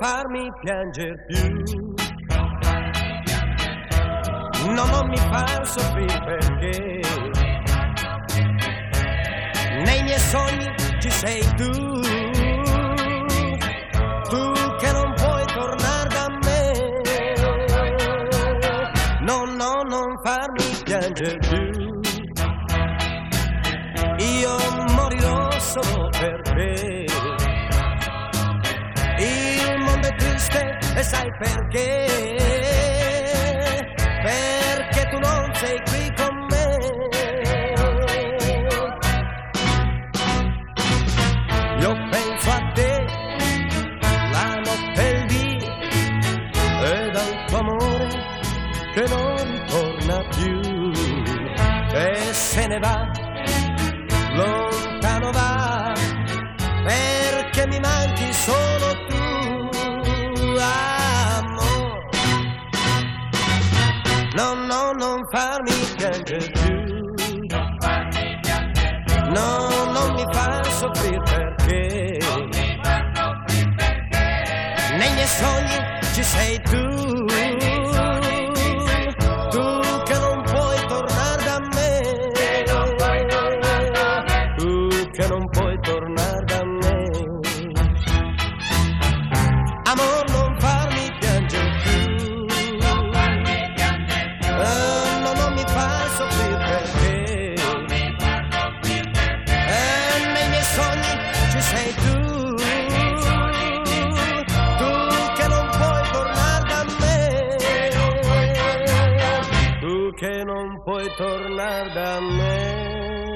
farmi piangere più, no, non mi far soffrire perché nei miei sogni ci sei tu, tu che non puoi tornare da me, no, no, non farmi piangere più, io morirò solo per te. Il mondo è triste e sai perché? Perché tu non sei qui con me. Io penso a te la notte e il dì ed al tuo amore che non ritorna più e se ne va, lontano va, perché mi manchi solo tu, amore. No, no, non farmi piangere più, no, non mi far soffrire perché nei miei sogni ci sei tu, tu che non puoi tornare da me, tu che non puoi tornare da me. Amor, non farmi piangere più, no, non mi far soffrire perché nei miei sogni ci sei tu, tu che non puoi tornare da me, tu che non puoi tornare da me.